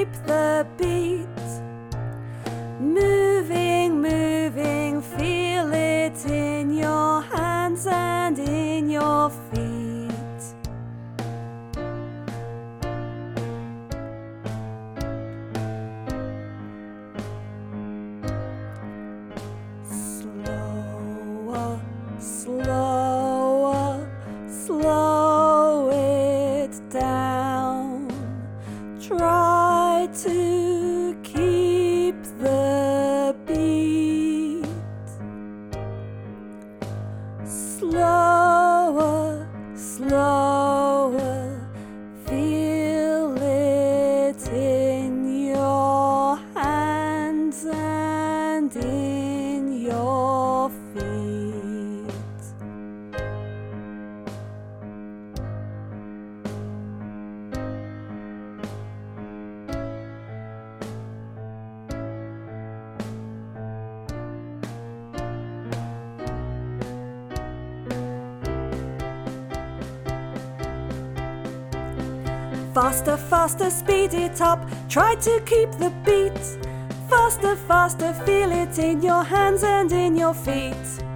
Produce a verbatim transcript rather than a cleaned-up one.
keep the beat. Moving, moving, feel it in your hands and in your feet. Slower, slower, slow it down. Try to keep the beat. Slower, slower, feel it in your hands and in your feet. Faster, faster, speed it up. Try to keep the beat. Faster, faster, feel it in your hands and in your feet.